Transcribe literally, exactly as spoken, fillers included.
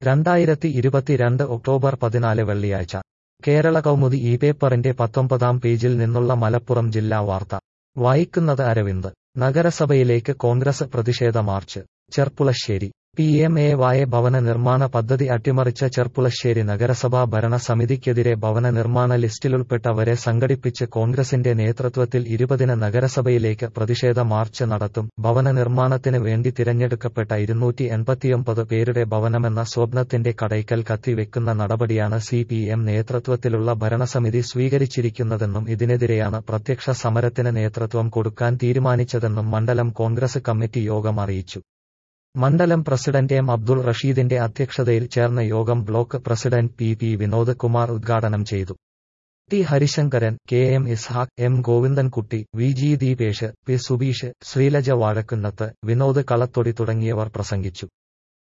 രണ്ടായിരത്തി ഇരുപത്തിരണ്ട് ഒക്ടോബർ പതിനാല് വെള്ളിയാഴ്ച കേരള കൗമുദി ഈ പേപ്പറിന്റെ പത്തൊമ്പതാം പേജിൽ നിന്നുള്ള മലപ്പുറം ജില്ലാ വാർത്ത വായിക്കുന്നത് അരവിന്ദ്. നഗരസഭയിലേക്ക് കോൺഗ്രസ് പ്രതിഷേധ march. Cherpulassery. P M A Y ഭവന നിർമ്മാണ പദ്ധതി അട്ടിമറിച്ച ചെർപ്പുളശ്ശേരി നഗരസഭാ ഭരണ സമിതിക്കെതിരെ ഭവന നിർമ്മാണ ലിസ്റ്റിലുൾപ്പെട്ടവരെ സംഘടിപ്പിച്ച് കോൺഗ്രസിന്റെ നേതൃത്വത്തിൽ ഇരുപതിന് നഗരസഭയിലേക്ക് പ്രതിഷേധ മാർച്ച് നടത്തും. ഭവന നിർമ്മാണത്തിന് വേണ്ടി തിരഞ്ഞെടുക്കപ്പെട്ട ഇരുന്നൂറ്റി എൺപത്തിയൊമ്പത് പേരുടെ ഭവനമെന്ന സ്വപ്നത്തിന്റെ കടയ്ക്കൽ കത്തിവെക്കുന്ന നടപടിയാണ് സി പി എം നേതൃത്വത്തിലുള്ള ഭരണസമിതി സ്വീകരിച്ചിരിക്കുന്നതെന്നും ഇതിനെതിരെയാണ് പ്രത്യക്ഷ സമരത്തിന് നേതൃത്വം കൊടുക്കാൻ തീരുമാനിച്ചതെന്നും മണ്ഡലം കോൺഗ്രസ് കമ്മിറ്റി യോഗം അറിയിച്ചു. മണ്ഡലം പ്രസിഡന്റ് എം അബ്ദുൾ റഷീദിന്റെ അധ്യക്ഷതയിൽ ചേർന്ന യോഗം block president P P Vinod Kumar ഉദ്ഘാടനം ചെയ്തു. T Harishankaran, K M Ishaq, M Govindankutty, V G Deepesh, P Subeesh, Sreelaja Vazhakkunnath, Vinod Kalathodi തുടങ്ങിയവർ പ്രസംഗിച്ചു.